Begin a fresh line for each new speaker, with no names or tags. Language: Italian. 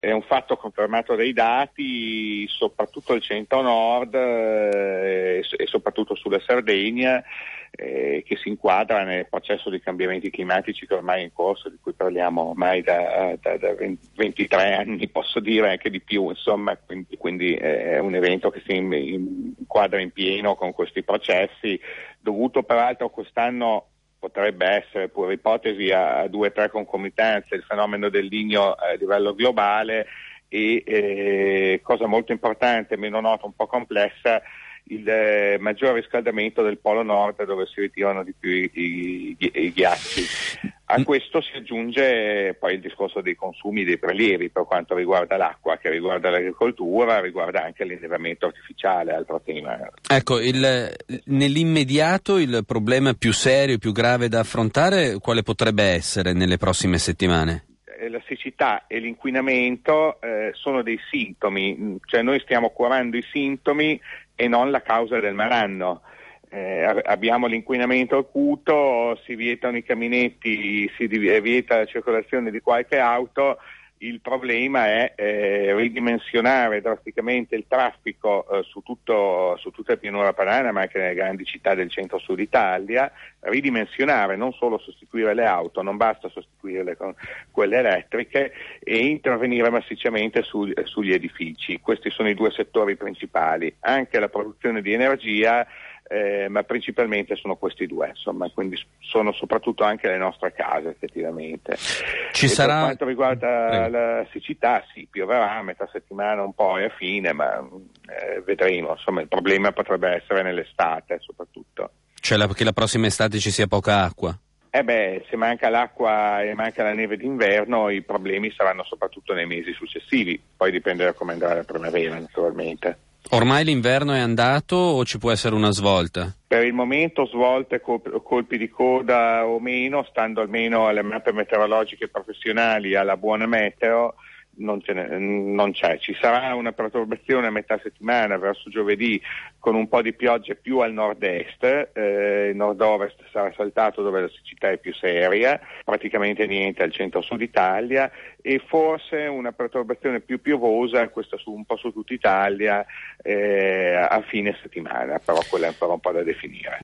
È un fatto confermato dai dati, soprattutto il centro-nord e soprattutto sulla Sardegna, che si inquadra nel processo di cambiamenti climatici che ormai è in corso, di cui parliamo ormai da 23 anni, posso dire anche di più, insomma, quindi è un evento che si inquadra in pieno con questi processi, dovuto peraltro quest'anno potrebbe essere, pure ipotesi, a 2 o 3 concomitanze, il fenomeno del Niño a livello globale e, cosa molto importante, meno nota, un po' complessa, il maggior riscaldamento del Polo Nord, dove si ritirano di più i ghiacci. A questo si aggiunge poi il discorso dei consumi dei prelievi per quanto riguarda l'acqua, che riguarda l'agricoltura, riguarda anche l'innevamento artificiale, altro tema.
Ecco, nell'immediato il problema più serio, più grave da affrontare, quale potrebbe essere nelle prossime settimane?
La siccità e l'inquinamento sono dei sintomi, cioè noi stiamo curando i sintomi e non la causa del malanno. Abbiamo l'inquinamento acuto, si vietano i caminetti, si vieta la circolazione di qualche auto. Il problema è ridimensionare drasticamente il traffico su tutta la pianura padana, ma anche nelle grandi città del centro-sud Italia, ridimensionare, non solo sostituire le auto, non basta sostituirle con quelle elettriche, e intervenire massicciamente sugli edifici. Questi sono i 2 settori principali, anche la produzione di energia, ma principalmente sono questi 2, insomma, quindi sono soprattutto anche le nostre case effettivamente. Per quanto riguarda la siccità, sì, pioverà a metà settimana un po' e a fine, ma vedremo, insomma il problema potrebbe essere nell'estate soprattutto.
Cioè che la prossima estate ci sia poca acqua?
Se manca l'acqua e manca la neve d'inverno, i problemi saranno soprattutto nei mesi successivi, poi dipende da come andrà la primavera naturalmente.
Ormai l'inverno è andato o ci può essere una svolta?
Per il momento svolte, colpi di coda o meno, stando almeno alle mappe meteorologiche professionali, alla buona meteo, non c'è. Ci sarà una perturbazione a metà settimana verso giovedì con un po' di piogge più al nord-est, il nord-ovest sarà saltato dove la siccità è più seria, praticamente niente al centro-sud Italia, e forse una perturbazione più piovosa, questa un po' su tutta Italia, a fine settimana, però quella è ancora un po' da definire.